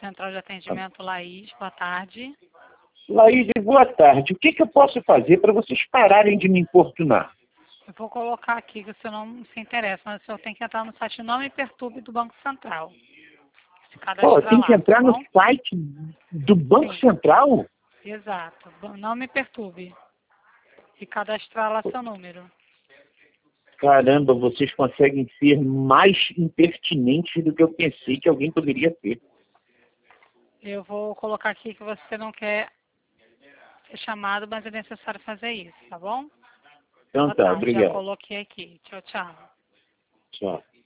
Central de Atendimento Laís, boa tarde. Laís, boa tarde. O que eu posso fazer para vocês pararem de me importunar? Eu vou colocar aqui que o senhor não se interessa, mas o senhor tem que entrar no site Não Me Perturbe do Banco Central. Se cadastrar Tem que lá, entrar tá no bom? site do Banco Sim, Central? exato. Não Me Perturbe. E cadastrar lá seu número. Caramba, vocês conseguem ser mais impertinentes do que eu pensei que alguém poderia ser. Eu vou colocar aqui que você não quer ser chamado, mas é necessário fazer isso, tá bom? Então Boa tá, tarde, já obrigado. coloquei aqui. Tchau, tchau. Tchau.